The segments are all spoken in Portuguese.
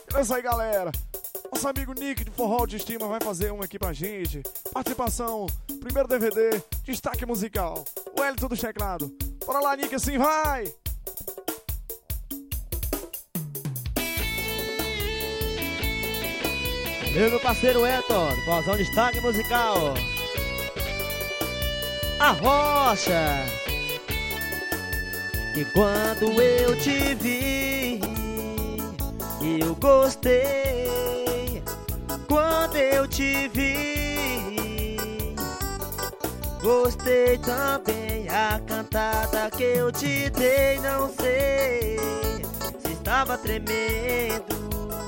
É isso aí, galera. Nosso amigo Nick de Forró de Estima vai fazer um aqui pra gente. Participação, primeiro DVD, destaque musical. O Hélito do teclado. Bora lá, Nick, assim vai! Meu parceiro Elton, vozão destaque musical. A Rocha. E quando eu te vi, eu gostei. Quando eu te vi, gostei também. A cantada que eu te dei, não sei se estava tremendo.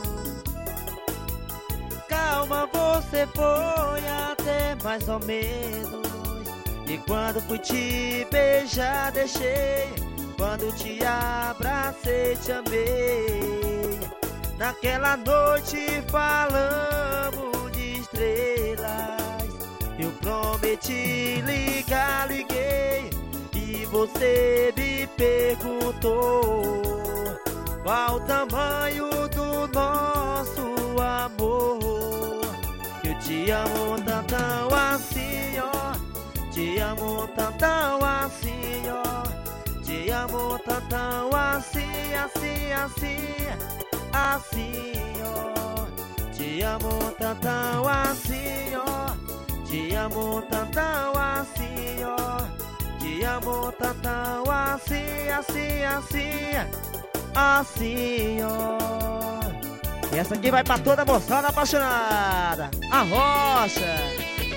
Calma, você foi até mais ou menos. E quando fui te beijar, deixei. Quando te abracei, te amei. Naquela noite falamos de estrelas. Eu prometi ligar, liguei. E você me perguntou qual o tamanho do nosso amor. Eu te amo tantão assim, ó. Te amo tantão assim, ó. Te amo tantão assim, assim, assim, assim, ó. Te amo tantão assim, ó. Te amo tantão assim, ó. Te amo tantão assim, assim, assim, assim, ó. E essa aqui vai pra toda moçada apaixonada. A Rocha.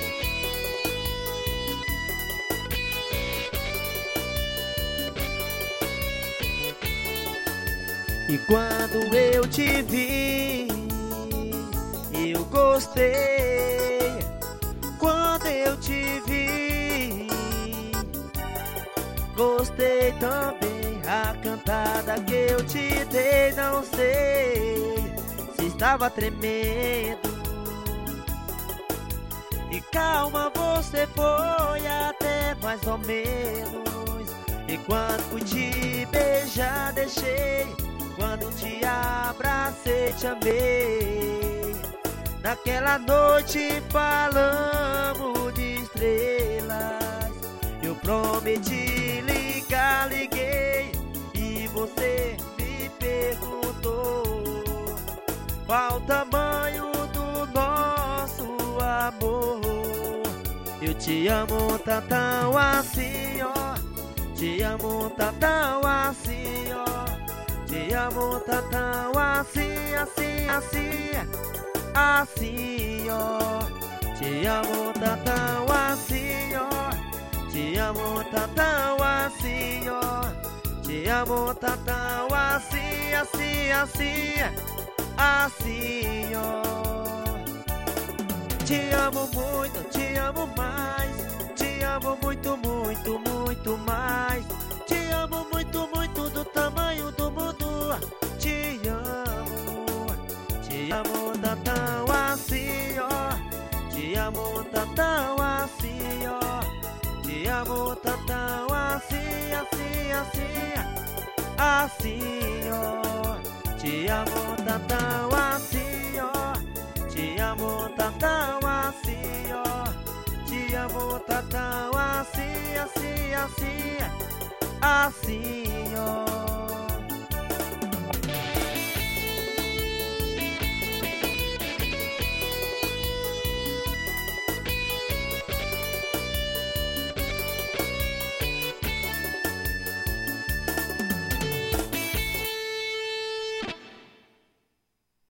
E quando eu te vi, eu gostei. Quando eu te vi, gostei também. A cantada que eu te dei, não sei se estava tremendo. E calma, você foi até mais ou menos. E quando fui te beijar, deixei. Quando te abracei, te amei. Naquela noite falamos de estrelas. Eu prometi ligar, liguei. E você me perguntou qual o tamanho do nosso amor. Eu te amo tantão assim, ó. Te amo tantão assim, ó. Te amo tantão assim, assim, assim, assim, ó. Te amo tantão assim, ó. Te amo tantão assim, ó. Te amo tantão assim, assim, assim, assim, ó. Te amo muito, te amo mais. Te amo muito, muito, muito mais. Te amo muito, muito do tamanho do mundo. Te amo tantão assim, ó. Te amo tantão assim, ó. Te amo tantão assim, assim, assim, assim, ó. Te amo tantão assim, ó. Te amo tantão assim, ó. Te amo tantão assim, assim, assim, assim, ó.